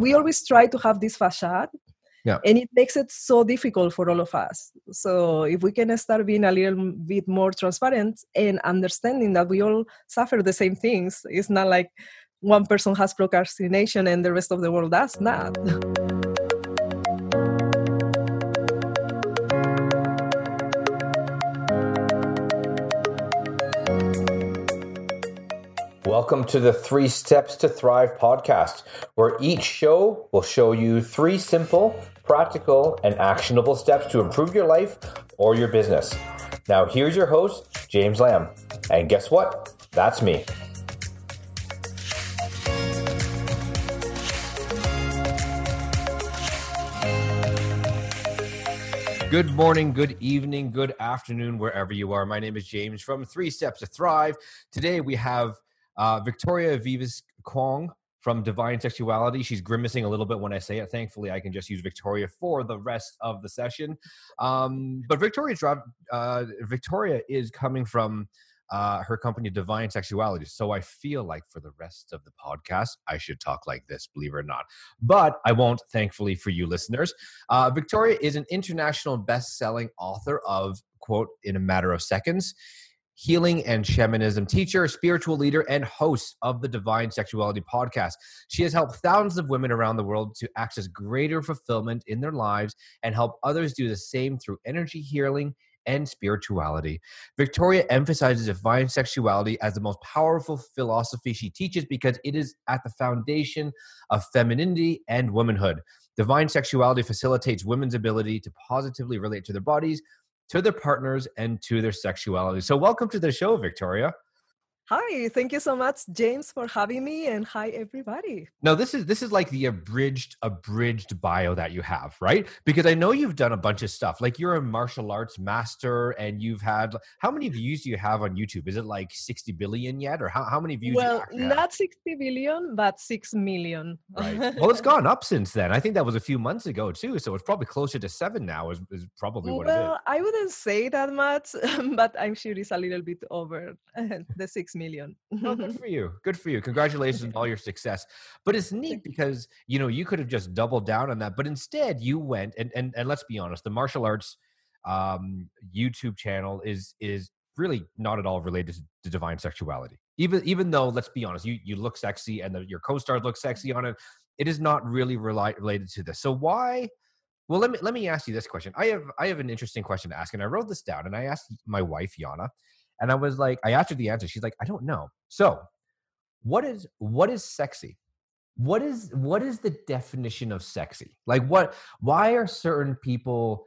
we always try to have this facade. Yeah. And it makes it so difficult for all of us. So if we can start being a little bit more transparent and understanding that we all suffer the same things, it's not like one person has procrastination and the rest of the world does not. Welcome to the 3 Steps to Thrive podcast, where each show will show you 3 simple, practical, and actionable steps to improve your life or your business. Now, here's your host, James Lamb. And guess what? That's me. Good morning, good evening, good afternoon, wherever you are. My name is James from 3 Steps to Thrive. Today we have Victoria Vivas Kwong from Divine Sexuality. She's grimacing a little bit when I say it. Thankfully, I can just use Victoria for the rest of the session. But Victoria is coming from her company, Divine Sexuality. So I feel like for the rest of the podcast, I should talk like this, believe it or not. But I won't, thankfully, for you listeners. Victoria is an international best-selling author of, quote, In a Matter of Seconds, healing and shamanism teacher, spiritual leader, and host of the Divine Sexuality podcast. She has helped thousands of women around the world to access greater fulfillment in their lives and help others do the same through energy healing and spirituality. Victoria emphasizes divine sexuality as the most powerful philosophy she teaches because it is at the foundation of femininity and womanhood. Divine sexuality facilitates women's ability to positively relate to their bodies, to their partners, and to their sexuality. So welcome to the show, Victoria. Hi, thank you so much, James, for having me, and hi, everybody. Now, this is like the abridged bio that you have, right? Because I know you've done a bunch of stuff. Like you're a martial arts master, and you've had, how many views do you have on YouTube? Is it like 60 billion yet? Or how many views do you actually have? Not 60 billion, but 6 million. Right. Well, it's gone up since then. I think that was a few months ago too. So it's probably closer to 7 now is probably what it is. Well, I wouldn't say that much, but I'm sure it's a little bit over the 6 million. Oh, good for you. Good for you. Congratulations on all your success. But it's neat because, you know, you could have just doubled down on that, but instead you went and let's be honest, the martial arts YouTube channel is really not at all related to divine sexuality. Even though, let's be honest, you look sexy and your co-stars look sexy on it, it is not really related to this. So why? Well, let me ask you this question. I have an interesting question to ask, and I wrote this down, and I asked my wife Yana, and I was like, I asked her the answer. She's like, I don't know. So, what is sexy? What is the definition of sexy? Like, why are certain people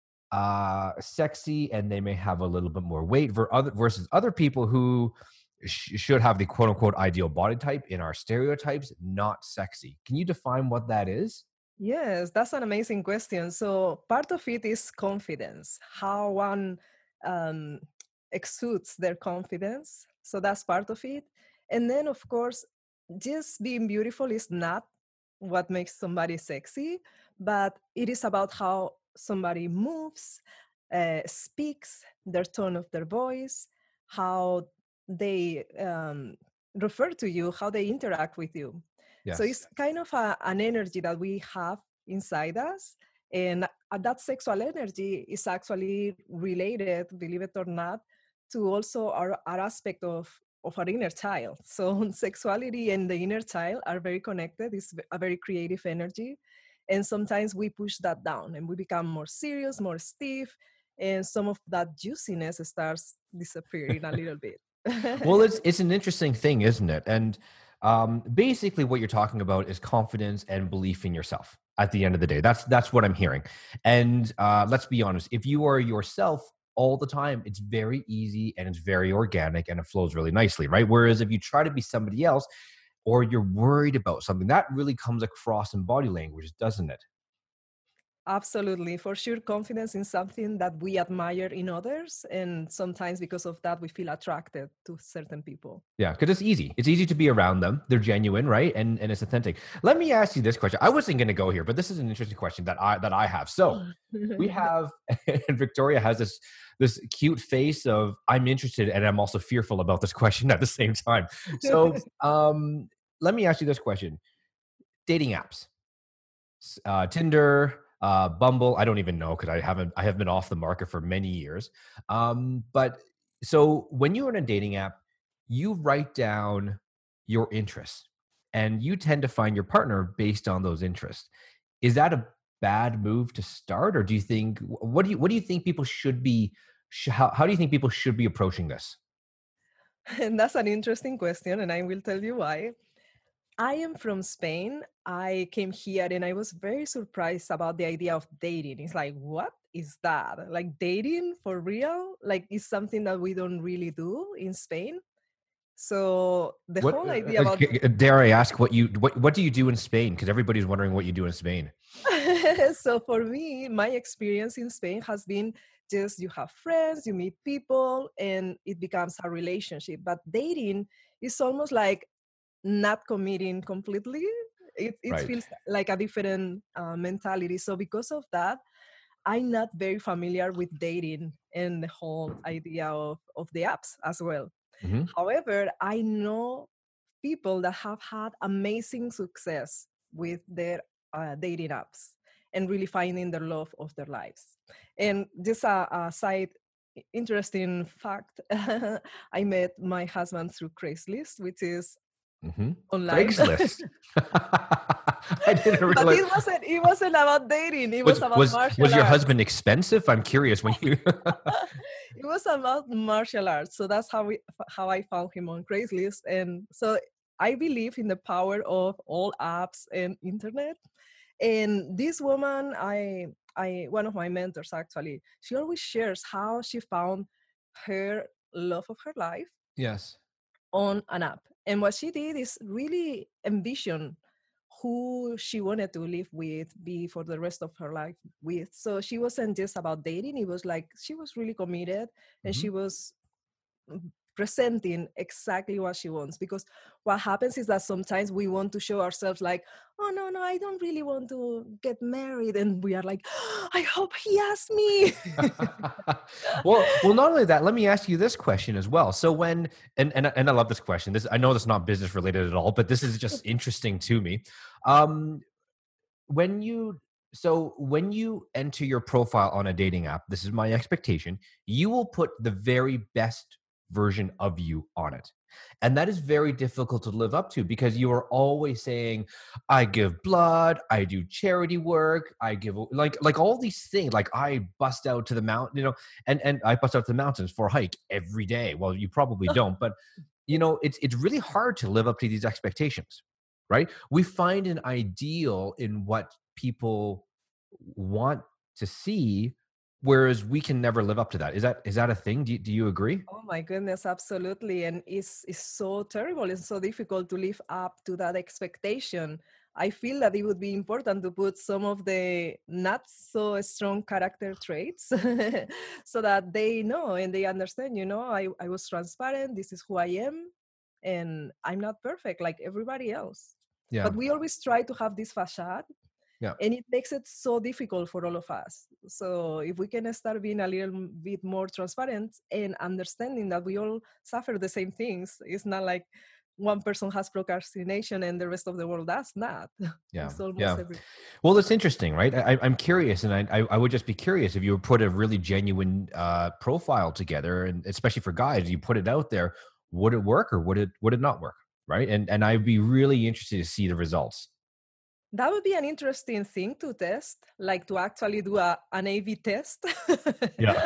sexy and they may have a little bit more weight versus other people who should have the quote unquote ideal body type in our stereotypes, not sexy? Can you define what that is? Yes, that's an amazing question. So part of it is confidence, how one exudes their confidence. So that's part of it. And then, of course, just being beautiful is not what makes somebody sexy, but it is about how somebody moves, speaks, their tone of their voice, how they refer to you, how they interact with you. Yes. So it's kind of an energy that we have inside us. And that sexual energy is actually related, believe it or not, to also our aspect of our inner child. So sexuality and the inner child are very connected. It's a very creative energy. And sometimes we push that down and we become more serious, more stiff, and some of that juiciness starts disappearing a little bit. Well, it's an interesting thing, isn't it? And basically what you're talking about is confidence and belief in yourself at the end of the day. That's what I'm hearing. And let's be honest, if you are yourself all the time, it's very easy and it's very organic and it flows really nicely, right? Whereas if you try to be somebody else or you're worried about something, that really comes across in body language, doesn't it? Absolutely. For sure, confidence in something that we admire in others. And sometimes because of that, we feel attracted to certain people. Yeah, because it's easy. It's easy to be around them. They're genuine, right? And it's authentic. Let me ask you this question. I wasn't going to go here, but this is an interesting question that I have. So we have, and Victoria has this cute face of, I'm interested and I'm also fearful about this question at the same time. So let me ask you this question. Dating apps. Tinder, Bumble. I don't even know because I have been off the market for many years. But so when you're in a dating app, you write down your interests, and you tend to find your partner based on those interests. Is that a bad move to start, or do you think what do you think people should be? How do you think people should be approaching this? And that's an interesting question, and I will tell you why. I am from Spain. I came here and I was very surprised about the idea of dating. It's like, what is that? Like dating for real? Like it's something that we don't really do in Spain. So the What whole idea about dare I ask what do you do in Spain? Because everybody's wondering what you do in Spain. so for me, my experience in Spain has been just you have friends, you meet people, and it becomes a relationship. But dating is almost like not committing completely. It Right. feels like a different mentality. So because of that, I'm not very familiar with dating and the whole idea of the apps as well. Hmm. However, I know people that have had amazing success with their dating apps and really finding the love of their lives. And just a side interesting fact, I met my husband through Craigslist, which is Hmm. online. Craigslist. I didn't But realize. it wasn't about dating, it was Was about was martial was your arts. husband expensive? I'm curious when you. It was about martial arts. So that's how I found him on Craigslist. And so I believe in the power of all apps and internet. And this woman, I one of my mentors actually, she always shares how she found her love of her life Yes. on an app. And what she did is really envision who she wanted to live with, be for the rest of her life with. So she wasn't just about dating, it was like she was really committed and Hmm. she was presenting exactly what she wants. Because what happens is that sometimes we want to show ourselves like, oh no, I don't really want to get married, and we are like, oh, I hope he asks me. Well, not only that, let me ask you this question as well. So when and I love this question. This I know this is not business related at all, but this is just interesting to me. Um, when you when you enter your profile on a dating app, this is my expectation, you will put the very best version of you on it, and that is very difficult to live up to because you are always saying, I give blood, I do charity work, I give like all these things, like I bust out to the mountain, and I bust out to the mountains for a hike every day. Well, you probably don't, but it's really hard to live up to these expectations, right? We find an ideal in what people want to see, whereas we can never live up to that. Is that a thing? Do you agree? Oh my goodness, absolutely. And it's so terrible and so difficult to live up to that expectation. I feel that it would be important to put some of the not so strong character traits so that they know and they understand, I was transparent, this is who I am, and I'm not perfect like everybody else. Yeah. But we always try to have this facade, Yeah. and it makes it so difficult for all of us. So if we can start being a little bit more transparent and understanding that we all suffer the same things, it's not like one person has procrastination and the rest of the world does not. Yeah. It's almost Yeah. every. Well, that's interesting, right? I'm curious, and I would just be curious if you put a really genuine profile together, and especially for guys, you put it out there, would it work or would it not work, right? And I'd be really interested to see the results. That would be an interesting thing to test, like to actually do an A/B test Yeah.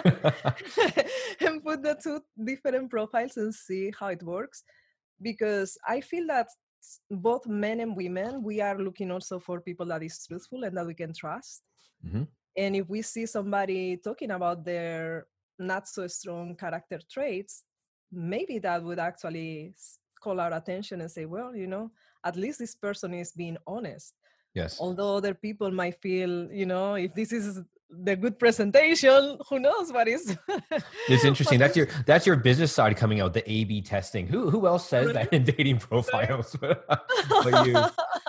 and put the two different profiles and see how it works. Because I feel that both men and women, we are looking also for people that is truthful and that we can trust. Hmm. And if we see somebody talking about their not so strong character traits, maybe that would actually call our attention and say, well, at least this person is being honest. Yes. Although other people might feel, if this is the good presentation, who knows what is. It's interesting. what is That's your business side coming out, the A/B testing. Who else says right? that in dating Right? profiles? But you.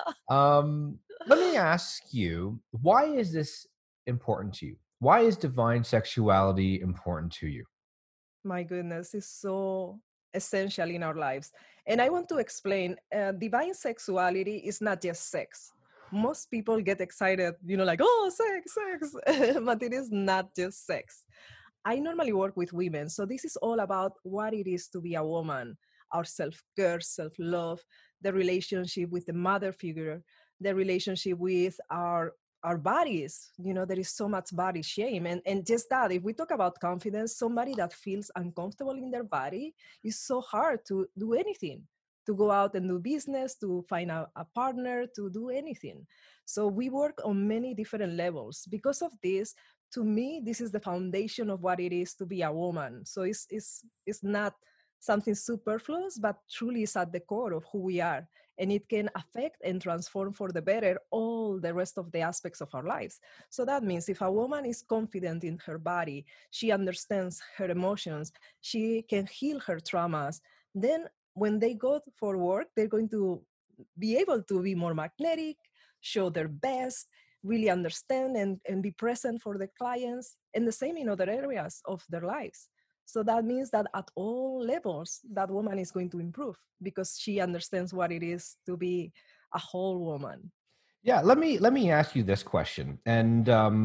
Let me ask you, why is this important to you? Why is divine sexuality important to you? My goodness, it's so essential in our lives. And I want to explain, divine sexuality is not just sex. most people get excited, like, oh, sex, but it is not just sex. I normally work with women, so this is all about what it is to be a woman, our self-care, self-love, the relationship with the mother figure, the relationship with our bodies. There is so much body shame. And just that, if we talk about confidence, somebody that feels uncomfortable in their body, is so hard to do anything, to go out and do business, to find a partner, to do anything. So we work on many different levels. Because of this, to me, this is the foundation of what it is to be a woman. So it's not something superfluous, but truly is at the core of who we are. And it can affect and transform for the better all the rest of the aspects of our lives. So that means if a woman is confident in her body, she understands her emotions, she can heal her traumas, then when they go for work, they're going to be able to be more magnetic, show their best, really understand and be present for the clients, and the same in other areas of their lives. So that means that at all levels, that woman is going to improve because she understands what it is to be a whole woman. Yeah, let me ask you this question, and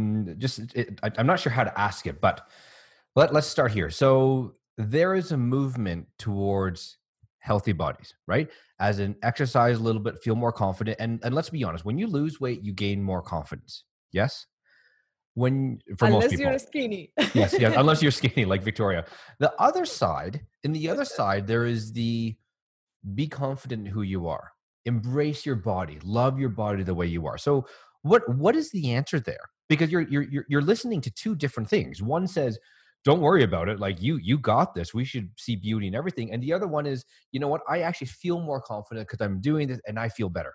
I'm not sure how to ask it, but let's start here. So there is a movement towards healthy bodies, right? As in exercise a little bit, feel more confident, and let's be honest, when you lose weight, you gain more confidence. Yes, when for most Unless people. you're skinny. Yes, unless you're skinny like Victoria. The other side, in the other side, there is the be confident in who you are, embrace your body, love your body the way you are. So what is the answer there? Because you're listening to two different things. One says, don't worry about it, like you got this, we should see beauty in everything. And the other one is, you know what, I actually feel more confident because I'm doing this and I feel better.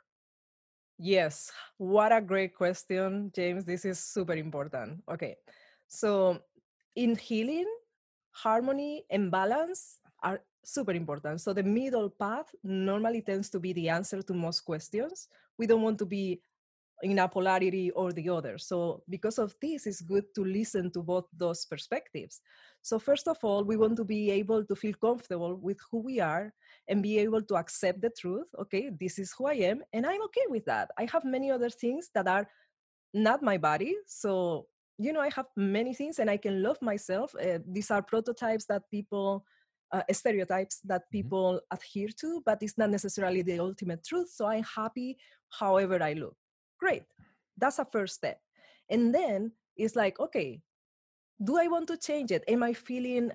Yes, what a great question, James. This is super important. Okay, so in healing, harmony and balance are super important. So the middle path normally tends to be the answer to most questions. We don't want to be in a polarity or the other. So because of this, it's good to listen to both those perspectives. So first of all, we want to be able to feel comfortable with who we are and be able to accept the truth. Okay, this is who I am, and I'm okay with that. I have many other things that are not my body. So, I have many things and I can love myself. These are prototypes that people, stereotypes that people adhere to, but it's not necessarily the ultimate truth. So I'm happy however I look. Great. That's a first step. And then it's like, okay, do I want to change it? Am I feeling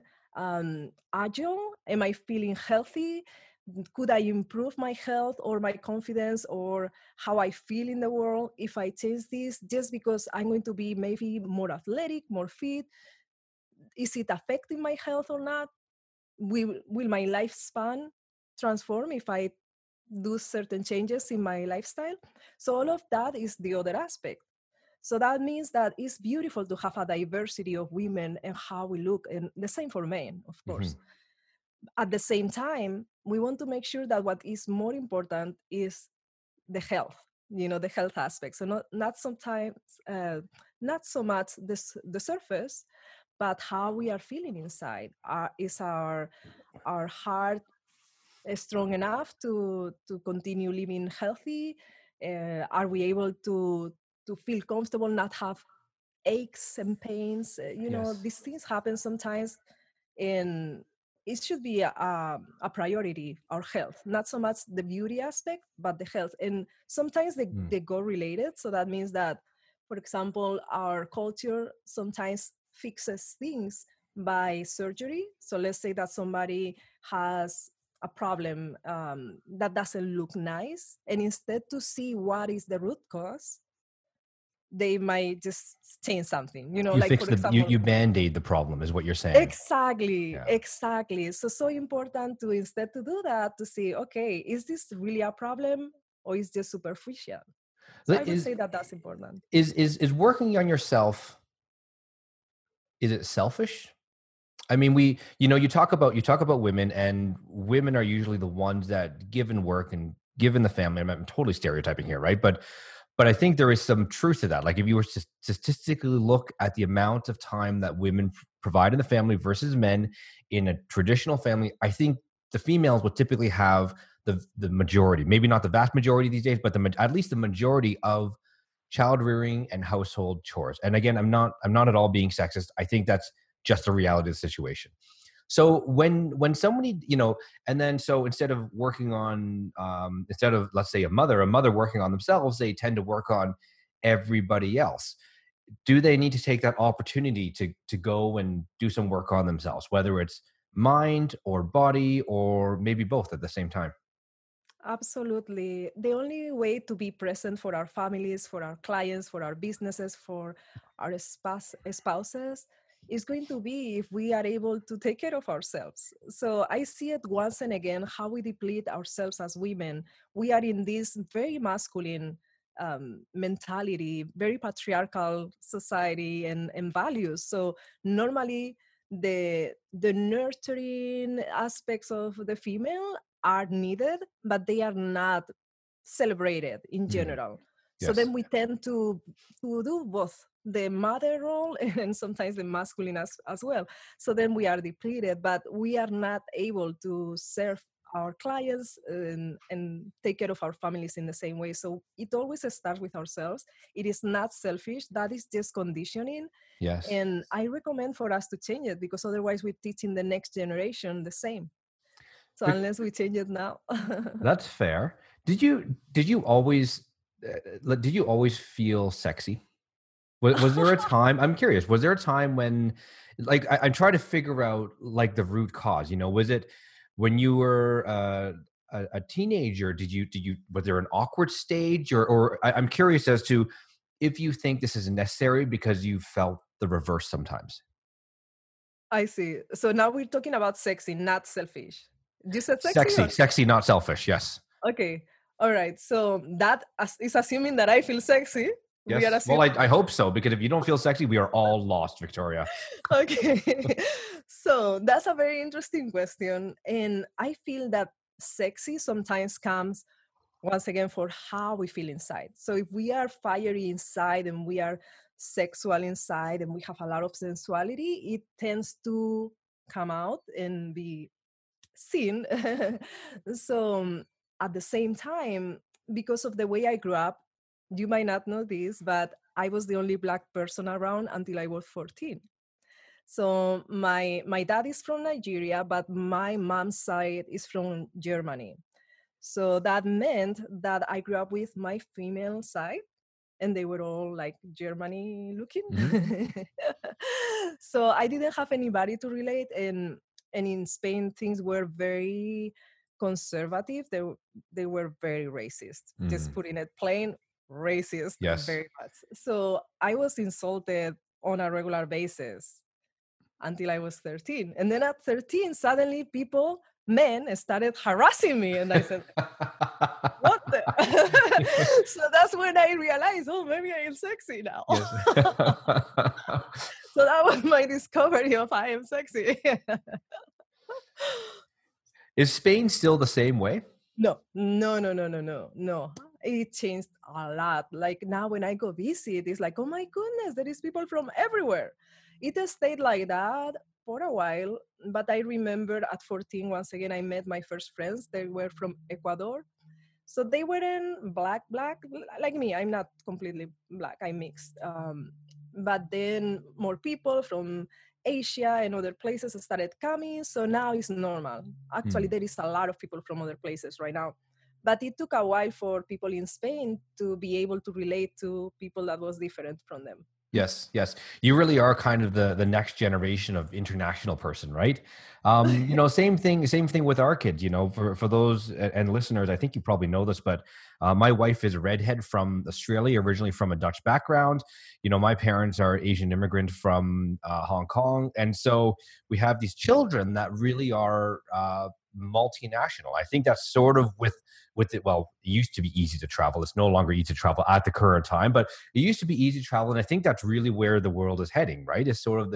agile? Am I feeling healthy? Could I improve my health or my confidence or how I feel in the world if I change this just because I'm going to be maybe more athletic, more fit? Is it affecting my health or not? Will my lifespan transform if I do certain changes in my lifestyle? So all of that is the other aspect. So that means that it's beautiful to have a diversity of women and how we look, and the same for men, of course. At the same time, we want to make sure that what is more important is the health, the health aspect. So not so much the surface, but how we are feeling inside. Is our heart strong enough to continue living healthy? Are we able to feel comfortable, not have aches and pains? Yes. These things happen sometimes, and it should be a priority, our health, not so much the beauty aspect, but the health. And sometimes they go related. So that means that, for example, our culture sometimes fixes things by surgery. So let's say that somebody has a problem that doesn't look nice, and instead to see what is the root cause, they might just change something, You like fix for example. you band-aid the problem is what you're saying. Yeah. Exactly. So important to, instead to do that, to see, okay, is this really a problem or is just superficial? So I would say that that's important. Is working on yourself, is it selfish? I mean, you talk about women, and women are usually the ones that, given work and given the family, I'm totally stereotyping here, right? But I think there is some truth to that. Like if you were to statistically look at the amount of time that women provide in the family versus men in a traditional family, I think the females would typically have the majority, maybe not the vast majority these days, but at least the majority of child rearing and household chores. And again, I'm not at all being sexist. I think that's just the reality of the situation. So when somebody, and then so instead of working on, instead of, let's say, a mother working on themselves, they tend to work on everybody else. Do they need to take that opportunity to go and do some work on themselves, whether it's mind or body or maybe both at the same time? Absolutely. The only way to be present for our families, for our clients, for our businesses, for our spouses is going to be if we are able to take care of ourselves. So I see it once and again how we deplete ourselves as women. We are in this very masculine mentality, very patriarchal society and values. So normally the nurturing aspects of the female are needed, but they are not celebrated in Mm, general. So yes. then we tend to do both the mother role and sometimes the masculine as well. So then we are depleted, but we are not able to serve our clients and take care of our families in the same way. So it always starts with ourselves. It is not selfish. That is just conditioning. Yes. And I recommend for us to change it because otherwise we're teaching the next generation the same. So Vic- unless we change it now. That's fair. Did you always did you always feel sexy? Was there a time? I'm curious. Was there a time when, like, I'm trying to figure out like the root cause. Was it when you were a teenager? Did you was there an awkward stage, or I'm curious as to if you think this is necessary because you felt the reverse sometimes. I see. So now we're talking about sexy, not selfish. You said sexy Sexy, or sexy, not selfish. Yes, okay. All right. So that is assuming that I feel sexy. We are yes. Well, assuming I hope so, because if you don't feel sexy, we are all lost, Victoria. okay. So that's a very interesting question. And I feel that sexy sometimes comes once again for how we feel inside. So if we are fiery inside and we are sexual inside and we have a lot of sensuality, it tends to come out and be seen. So at the same time, because of the way I grew up, you might not know this, but I was the only Black person around until I was 14. So my dad is from Nigeria, but my mom's side is from Germany. So that meant that I grew up with my female side, and they were all like Germany looking. Hmm. So I didn't have anybody to relate, and in Spain things were very conservative. They were very racist. Just Mm. putting it plain, racist Yes. very much. So I was insulted on a regular basis until I was 13. And then at 13, suddenly men started harassing me. And I said, what the? So that's when I realized, oh, maybe I am sexy now. Yes. So that was my discovery of I am sexy. Is Spain still the same way? No, no, no, no, no, no, no. It changed a lot. Like now when I go visit, it's like, oh my goodness, there is people from everywhere. It has stayed like that for a while, but I remember at 14, once again, I met my first friends. They were from Ecuador. So they weren't black, like me. I'm not completely black, I'm mixed. But then more people from Asia and other places started coming. So now it's normal. Actually, Hmm. there is a lot of people from other places right now. But it took a while for people in Spain to be able to relate to people that was different from them. Yes, yes. You really are kind of the next generation of international person, right? Same thing with our kids. For those and listeners, I think you probably know this, but my wife is a redhead from Australia, originally from a Dutch background. My parents are Asian immigrant from Hong Kong, and so we have these children that really are multinational. I think that's sort of with it. Well, it used to be easy to travel. It's no longer easy to travel at the current time, but it used to be easy to travel, and I think that's really where the world is heading. Right? It's sort of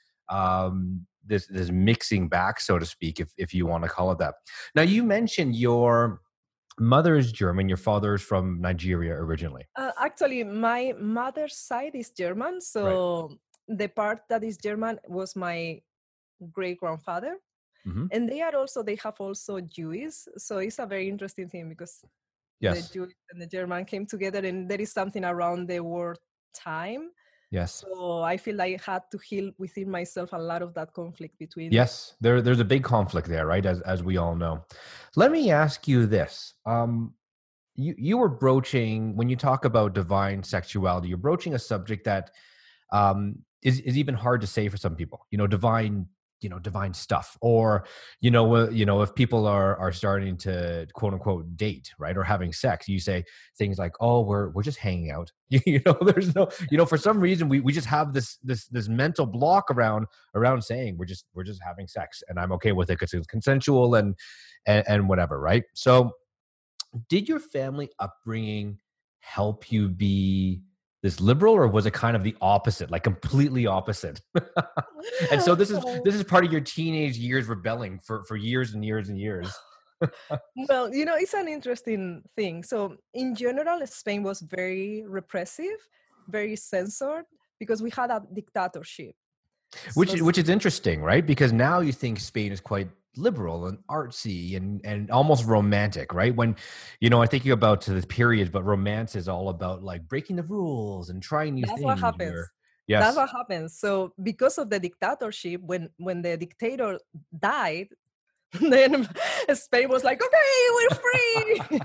this mixing back, so to speak, if you want to call it that. Now, you mentioned your mother is German, your father is from Nigeria originally. Actually, my mother's side is German. Right. So the part that is German was my great grandfather. Mm-hmm. And they have also Jewish. So it's a very interesting thing because the Yes. Jewish and the German came together, and there is something around the word time. Yes. So I feel like I had to heal within myself a lot of that conflict between. Yes. There's a big conflict there, right? As we all know. Let me ask you this. You were broaching, when you talk about divine sexuality, you're broaching a subject that is even hard to say for some people. Divine stuff, or if people are starting to quote unquote date, right, or having sex, you say things like, oh, we're just hanging out. There's no, for some reason we just have this mental block around saying we're just having sex, and I'm okay with it because it's consensual and whatever, right? So did your family upbringing help you be this liberal, or was it kind of the opposite, like completely opposite? And so this is part of your teenage years rebelling for years and years and years. Well, it's an interesting thing. So in general, Spain was very repressive, very censored, because we had a dictatorship. Which So which is interesting, right? Because now you think Spain is quite liberal and artsy and almost romantic, right? When I think about to the periods, but romance is all about like breaking the rules and trying new that's what things. happens. That's Yes. what happens. So because of the dictatorship, when the dictator died, then Spain was like, okay, we're free.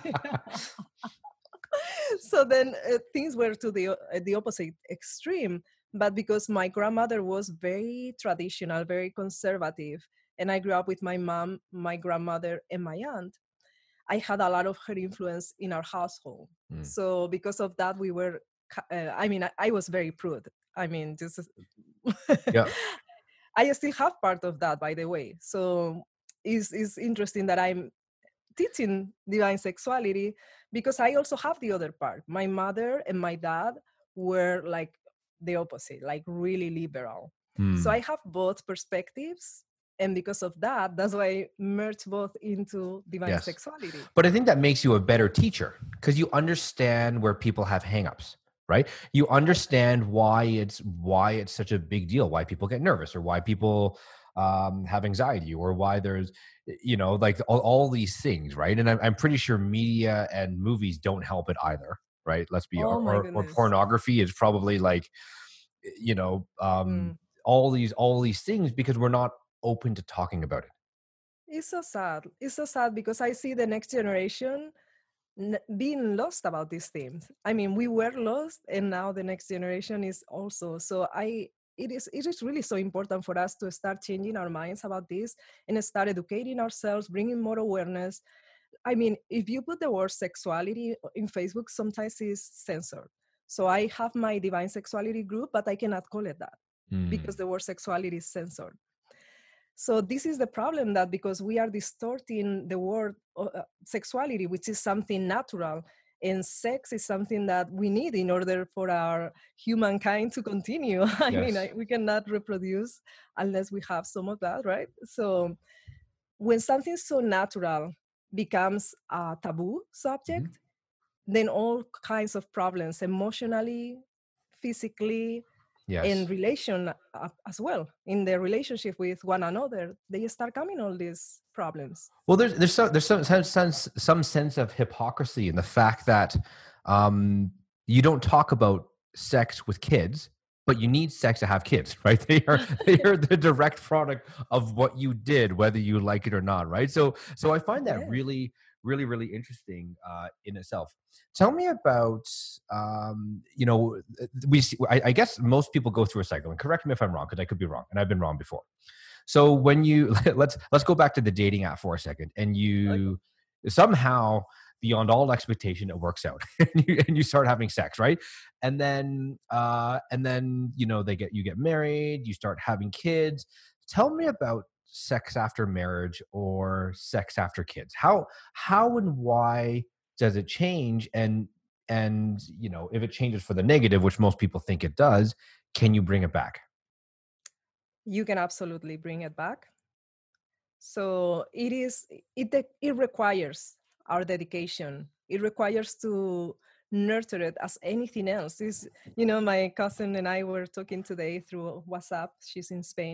So then things were to the opposite extreme. But because my grandmother was very traditional, very conservative, and I grew up with my mom, my grandmother, and my aunt, I had a lot of her influence in our household. Mm. So because of that, we were, I was very prude. I mean, just Yeah. I still have part of that, by the way. So it's interesting that I'm teaching divine sexuality because I also have the other part. My mother and my dad were like the opposite, like really liberal. So Mm. I have both perspectives. And because of that, that's why I merge both into divine Yes. sexuality. But I think that makes you a better teacher because you understand where people have hangups, right? You understand why it's such a big deal, why people get nervous, or why people have anxiety, or why there's like all these things, right? And I'm pretty sure media and movies don't help it either, right? Let's be Oh my or goodness. pornography is probably like you know um Mm. all these things because we're not open to talking about it. It's so sad. It's so sad because I see the next generation being lost about these themes. I mean, we were lost, and now the next generation is also. So it is really so important for us to start changing our minds about this and start educating ourselves, bringing more awareness. I mean, if you put the word sexuality in Facebook, sometimes it's censored. So I have my divine sexuality group, but I cannot call it that because Mm. the word sexuality is censored. So this is the problem, that because we are distorting the word sexuality, which is something natural, and sex is something that we need in order for our humankind to continue. I mean, Yes. we cannot reproduce unless we have some of that, right? So when something so natural becomes a taboo Mhm. subject, then all kinds of problems, emotionally, physically, in Yes. relation as well, in their relationship with one another, they start coming all these problems. Well, there's some sense of hypocrisy in the fact that you don't talk about sex with kids, but you need sex to have kids, right? They are the direct product of what you did, whether you like it or not, right? So I find that Yeah. really, really, really interesting in itself. Tell me about I guess most people go through a cycle, and correct me if I'm wrong because I could be wrong, and I've been wrong before. So when you let's go back to the dating app for a second, and Okay. you somehow beyond all expectation it works out, and you start having sex, right? And then you get married, you start having kids. Tell me about sex after marriage or sex after kids. How and why does it change? And if it changes for the negative, which most people think it does, can you bring it back? You can absolutely bring it back. So it requires our dedication. It requires to nurture it as anything else. Is My cousin and I were talking today through WhatsApp. She's in Spain,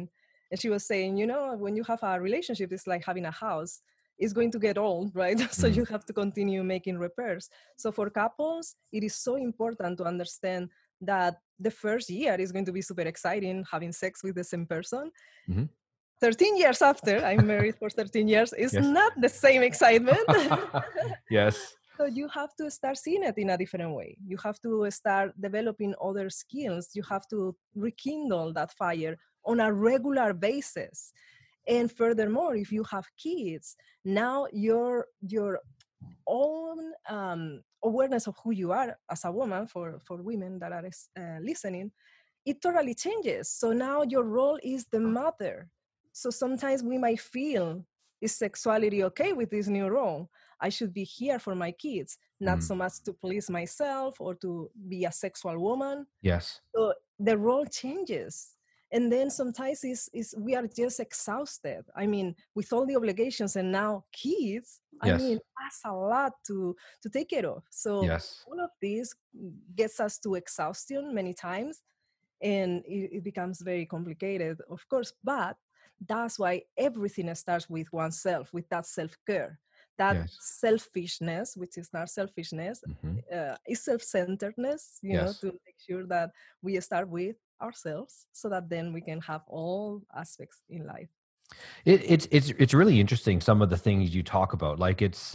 And she was saying, when you have a relationship, it's like having a house. It's going to get old, right? So Mm. you have to continue making repairs. So for couples, it is so important to understand that the first year is going to be super exciting having sex with the same person. Hmm. 13 years after, I'm married for 13 years, is Yes. not the same excitement. Yes. So you have to start seeing it in a different way. You have to start developing other skills. You have to rekindle that fire on a regular basis. And furthermore, if you have kids, now your own awareness of who you are as a woman, for women that are listening, it totally changes. So now your role is the mother. So sometimes we might feel, is sexuality okay with this new role? I should be here for my kids, not Mm. so much to please myself or to be a sexual woman. Yes. So the role changes. And then sometimes is we are just exhausted. I mean, with all the obligations and now kids, I Yes. mean, that's a lot to take care of. So Yes. all of this gets us to exhaustion many times, and it becomes very complicated, of course. But that's why everything starts with oneself, with that self-care. That Yes. selfishness, which is not selfishness, Hmm. is self-centeredness, Yes. to make sure that we start with ourselves, so that then we can have all aspects in life. It's really interesting, some of the things you talk about. Like, it's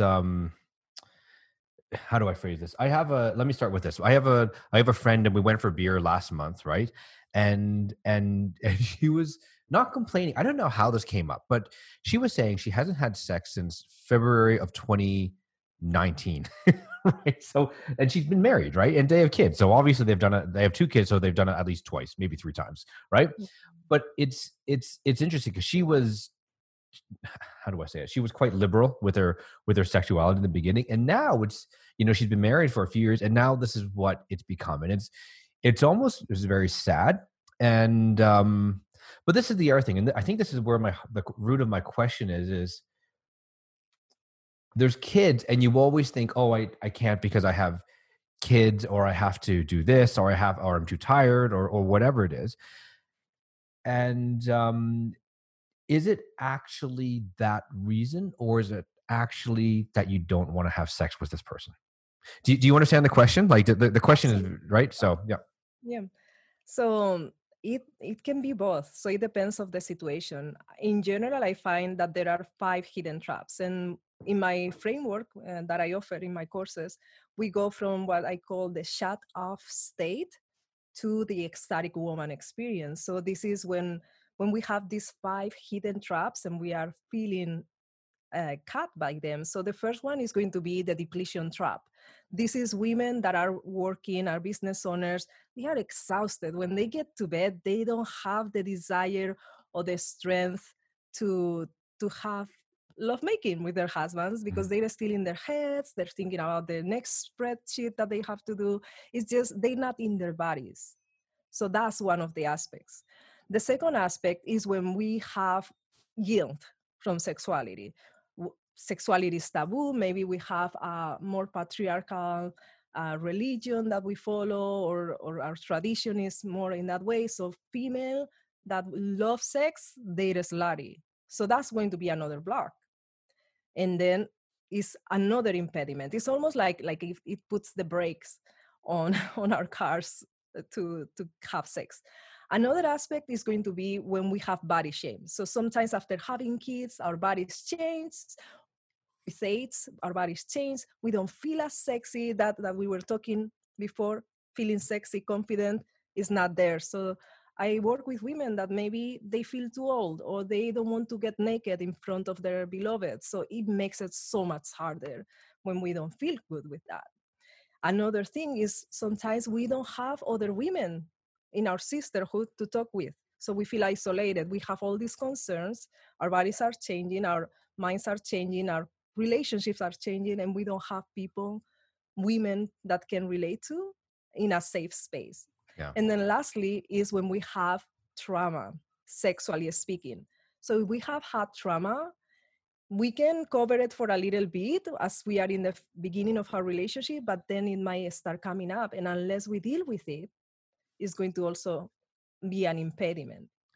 how do I phrase this? Let me start with this. I have a friend, and we went for beer last month, right? And she was not complaining. I don't know how this came up, but she was saying she hasn't had sex since February of 2019. Right? So, and she's been married, right? And they have kids. So obviously they have two kids, so they've done it at least twice, maybe three times, right? But it's interesting because she was, how do I say it? She was quite liberal with her sexuality in the beginning, and now she's been married for a few years, and now this is what it's become, and it's very sad. And but this is the other thing, and I think this is where the root of my question is there's kids, and you always think, oh, I can't because I have kids, or I have to do this, or I'm too tired, or whatever it is, and is it actually that reason, or is it actually that you don't want to have sex with this person? Do you understand the question? Like, the question is, Absolutely. right? So, yeah. Yeah. So it can be both. So it depends of the situation. In general, I find that there are 5 hidden traps, and in my framework that I offer in my courses, we go from what I call the shut off state to the ecstatic woman experience. So this is when we have these 5 hidden traps and we are feeling cut by them. So the first one is going to be the depletion trap. This is women that are working, are business owners. They are exhausted. When they get to bed, they don't have the desire or the strength to have lovemaking with their husbands, because Mhm. they're still in their heads. They're thinking about the next spreadsheet that they have to do. It's just they're not in their bodies. So that's one of the aspects. The second aspect is when we have guilt from sexuality. Sexuality is taboo. Maybe we have a more patriarchal religion that we follow, or our tradition is more in that way. So female that love sex, they're slutty. So that's going to be another block. And then is another impediment. It's almost like if it puts the brakes on on our cars to have sex. Another aspect is going to be when we have body shame. So sometimes after having kids, our bodies change. With age, our bodies change. We don't feel as sexy that we were talking before. Feeling sexy, confident is not there. So I work with women that maybe they feel too old, or they don't want to get naked in front of their beloved. So it makes it so much harder when we don't feel good with that. Another thing is sometimes we don't have other women in our sisterhood to talk with. So we feel isolated. We have all these concerns. Our bodies are changing, our minds are changing, our relationships are changing, and we don't have people, women that can relate to in a safe space. Yeah. And then lastly is when we have trauma, sexually speaking. So if we have had trauma, we can cover it for a little bit as we are in the beginning of our relationship, but then it might start coming up. And unless we deal with it, it's going to also be an impediment.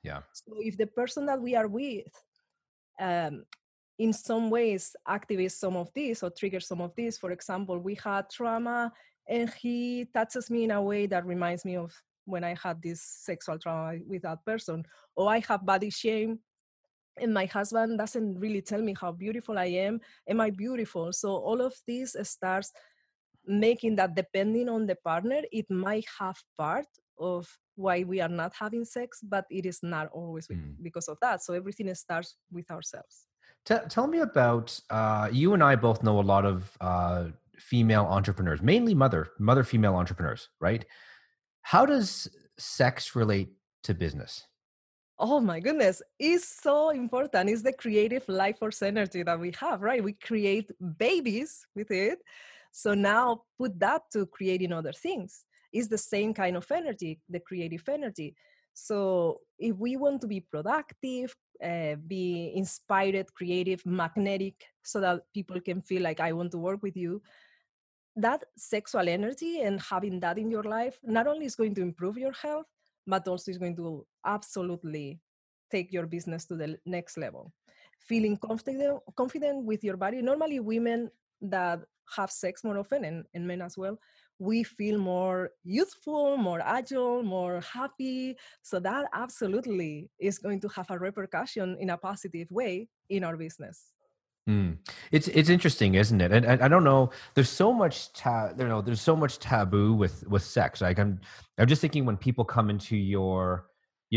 Yeah. So if the person that we are with um, in some ways activates some of this or triggers some of this, for example, we had trauma and he touches me in a way that reminds me of when I had this sexual trauma with that person, or I have body shame and my husband doesn't really tell me how beautiful I am I beautiful? So all of this starts making that, depending on the partner, it might have part of why we are not having sex, but it is not always Mm. because of that. So everything starts with ourselves. Tell me about you and I both know a lot of female entrepreneurs, mainly mother female entrepreneurs, right? How does sex relate to business? Oh my goodness, it's so important. It's the creative life force energy that we have, right? We create babies with it. So now put that to creating other things. It's the same kind of energy, the creative energy. So if we want to be productive, be inspired, creative, magnetic, so that people can feel like I want to work with you, that sexual energy and having that in your life not only is going to improve your health, but also is going to absolutely take your business to the next level. Feeling confident with your body. Normally, women that have sex more often, and men as well, we feel more youthful, more agile, more happy. So that absolutely is going to have a repercussion in a positive way in our business. Mm. It's interesting, isn't it? And I don't know. There's so much there's so much taboo with sex. Like I'm just thinking when people come into your,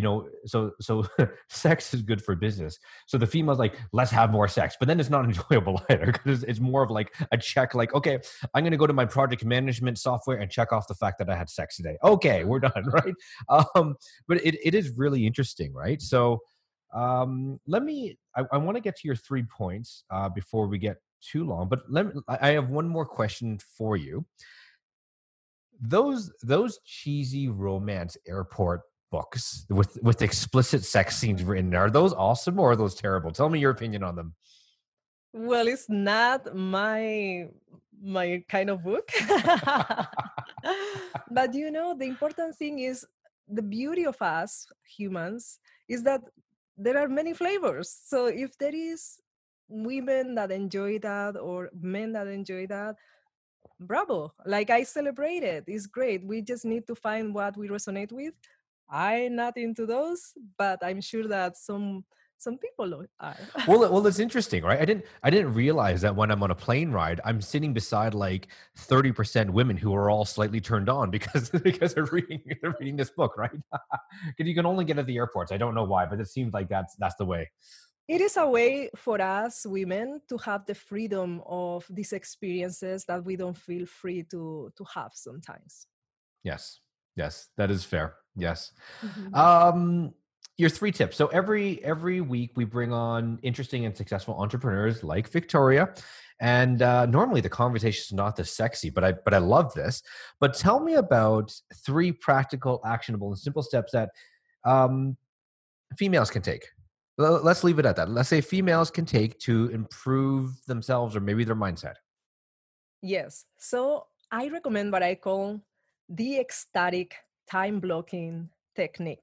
so sex is good for business. So the female's like, let's have more sex, but then it's not enjoyable either because it's more of like a check. Like, okay, I'm going to go to my project management software and check off the fact that I had sex today. Okay, we're done, right? But it is really interesting, right? So I want to get to your 3 points before we get too long, but I have one more question for you. Those cheesy romance airport books with explicit sex scenes written, are those awesome or are those terrible? Tell me your opinion on them. Well, it's not my kind of book. But the important thing is the beauty of us humans is that there are many flavors. So if there is women that enjoy that or men that enjoy that, bravo. Like, I celebrate it. It's great. We just need to find what we resonate with. I'm not into those, but I'm sure that some people are. Well, it's interesting, right? I didn't realize that when I'm on a plane ride, I'm sitting beside like 30% women who are all slightly turned on because because they're reading this book, right? Because you can only get at the airports. I don't know why, but it seems like that's the way. It is a way for us women to have the freedom of these experiences that we don't feel free to have sometimes. Yes, yes, that is fair. Yes. Mhm. Um, your 3 tips. So every week we bring on interesting and successful entrepreneurs like Victoria, and normally the conversation is not this sexy, but I love this. But tell me about 3 practical, actionable, and simple steps that um, females can take. Let's leave it at that. Let's say females can take to improve themselves or maybe their mindset. Yes. So I recommend what I call the ecstatic time blocking technique.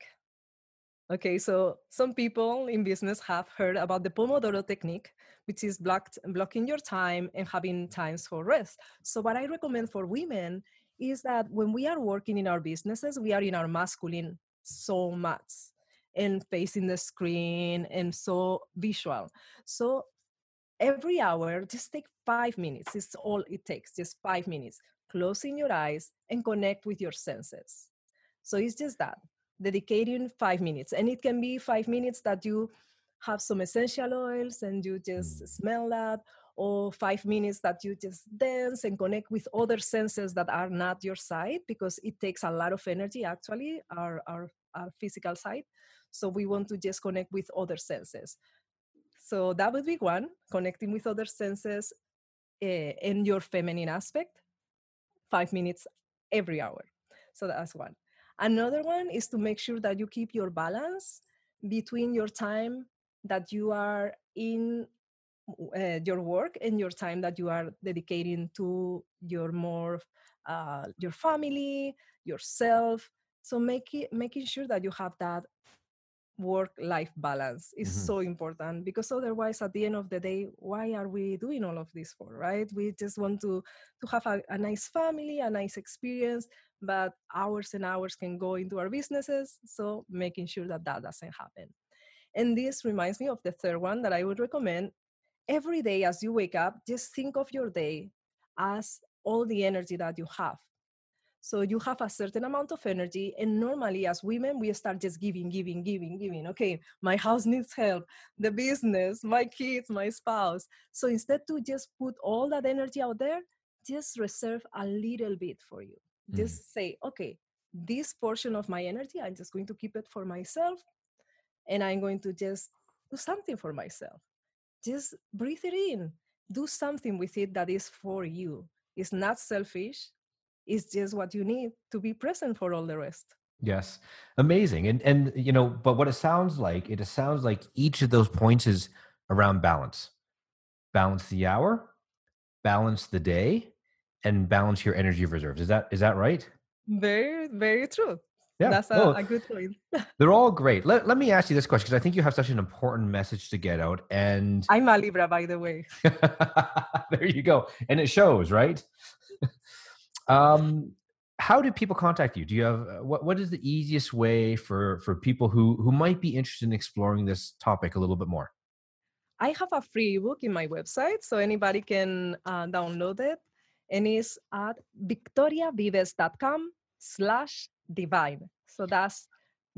Okay, so some people in business have heard about the Pomodoro technique, which is blocking your time and having times for rest. So what I recommend for women is that when we are working in our businesses, we are in our masculine so much and facing the screen and so visual. So every hour, just take 5 minutes. It's all it takes, just 5 minutes. Closing your eyes and connect with your senses. So it's just that, dedicating 5 minutes. And it can be 5 minutes that you have some essential oils and you just smell that, or 5 minutes that you just dance and connect with other senses that are not your side, because it takes a lot of energy, actually, our physical side. So we want to just connect with other senses. So that would be one, connecting with other senses in your feminine aspect, 5 minutes every hour. So that's one. Another one is to make sure that you keep your balance between your time that you are in your work and your time that you are dedicating to your more your family, yourself. So making sure that you have that work-life balance is so important, because otherwise at the end of the day, why are we doing all of this for, right? We just want to have a nice family, a nice experience, but hours and hours can go into our businesses. So making sure that doesn't happen. And this reminds me of the third one that I would recommend. Every day as you wake up, just think of your day as all the energy that you have. So you have a certain amount of energy, and normally as women, we start just giving. Okay, my house needs help, the business, my kids, my spouse. So instead to just put all that energy out there, just reserve a little bit for you. Just say, okay, this portion of my energy, I'm just going to keep it for myself, and I'm going to just do something for myself. Just breathe it in. Do something with it that is for you. It's not selfish. It's just what you need to be present for all the rest. Yes. Amazing. And you know, but what it sounds like each of those points is around balance. Balance the hour, balance the day, and balance your energy reserves. Is that right? Very, very true. Yeah. That's a good point. They're all great. Let me ask you this question, because I think you have such an important message to get out. And I'm a Libra, by the way. There you go. And it shows, right? How do people contact you? Do you have what is the easiest way for people who might be interested in exploring this topic a little bit more? I have a free ebook in my website, so anybody can download it. And it's at victoriavives.com/divine. So that's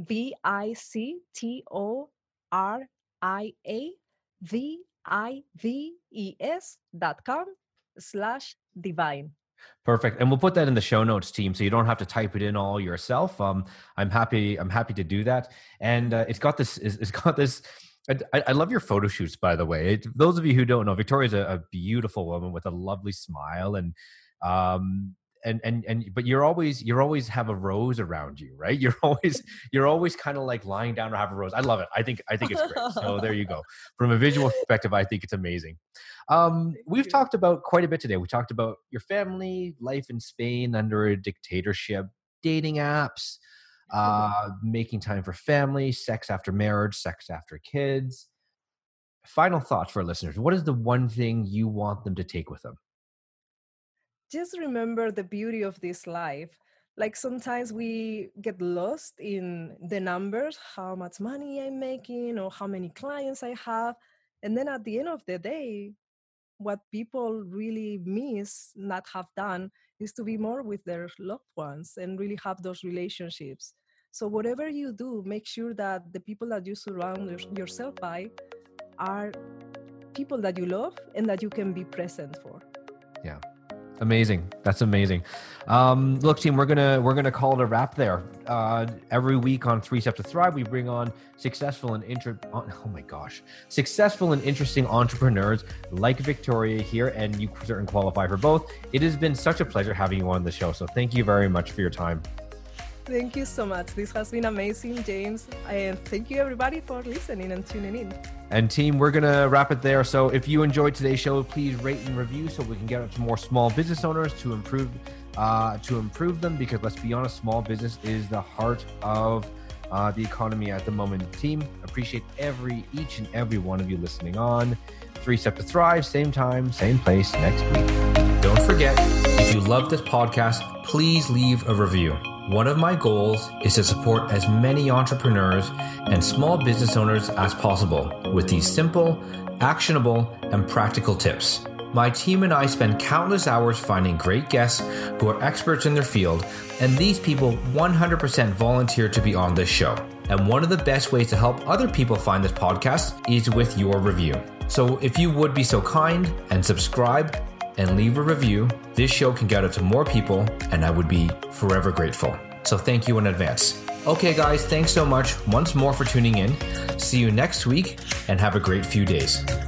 victoriavives.com/divine. Perfect. And we'll put that in the show notes, team, so you don't have to type it in all yourself. I'm happy to do that. And it's got this. I love your photo shoots, by the way. Those of you who don't know, Victoria's a beautiful woman with a lovely smile, and but you're always have a rose around you, right? You're always kind of like lying down or have a rose. I love it. I think it's great. So there you go. From a visual perspective, I think it's amazing. We've talked about quite a bit today. We talked about your family, life in Spain under a dictatorship, dating apps, making time for family, sex after marriage, sex after kids. Final thoughts for our listeners. What is the one thing you want them to take with them? Just remember the beauty of this life. Like sometimes we get lost in the numbers, how much money I'm making or how many clients I have. And then at the end of the day, what people really miss, not have done, is to be more with their loved ones and really have those relationships. So whatever you do, make sure that the people that you surround yourself by are people that you love and that you can be present for. Yeah. Amazing. That's amazing. Look, team, we're gonna call it a wrap there. Every week on 3 Steps to Thrive, we bring on successful and interesting entrepreneurs like Victoria here, and you certainly qualify for both. It has been such a pleasure having you on the show. So thank you very much for your time. Thank you so much. This has been amazing, James. And thank you everybody for listening and tuning in. And team, we're going to wrap it there. So if you enjoyed today's show, please rate and review so we can get out to more small business owners to improve them, because let's be honest, small business is the heart of the economy at the moment. Team, appreciate each and every one of you listening on. 3 Steps to Thrive, same time, same place next week. Don't forget, if you love this podcast, please leave a review. One of my goals is to support as many entrepreneurs and small business owners as possible with these simple, actionable, and practical tips. My team and I spend countless hours finding great guests who are experts in their field, and these people 100% volunteer to be on this show. And one of the best ways to help other people find this podcast is with your review. So if you would be so kind and subscribe and leave a review, this show can get out to more people, and I would be forever grateful. So thank you in advance. Okay, guys, thanks so much once more for tuning in. See you next week, and have a great few days.